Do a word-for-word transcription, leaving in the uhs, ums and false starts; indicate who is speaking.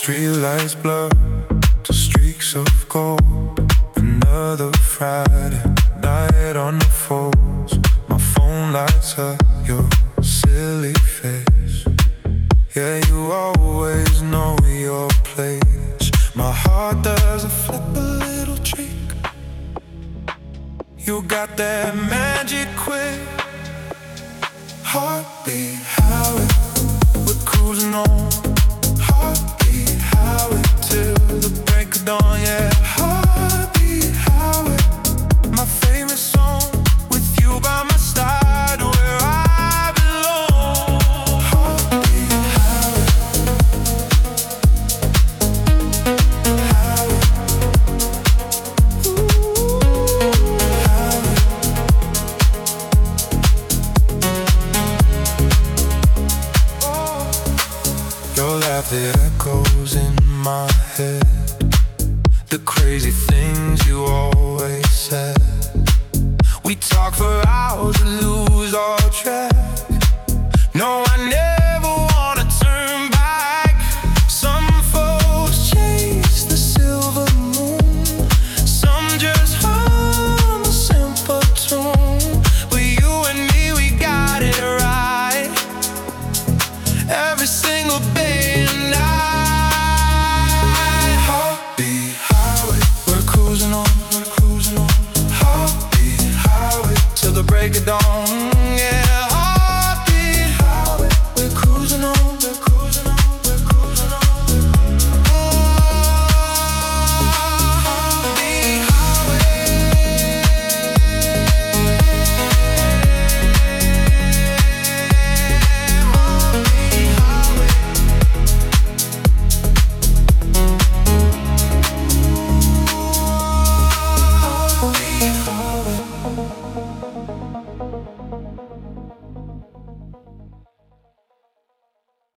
Speaker 1: Streetlights blur to streaks of gold. Another Friday night on the falls. My phone lights up your silly face. Yeah, you always know your place. My heart does a flip, a little trick. You got that magic quick. Heartbeat, how it, we're cruising on. Heartbeat, how it, till the break of dawn, yeah. Heartbeat, how it, my favorite song. With you by my side, where I belong. Heartbeat, how it, how it, ooh, how it. Oh, your laugh, it echoes in my head. The crazy things you always said. We talk for hours and lose all track. No, I never wanna turn back. Some folks chase the silver moon, some just hum a simple tune. But you and me, we got it right. Every single day and night.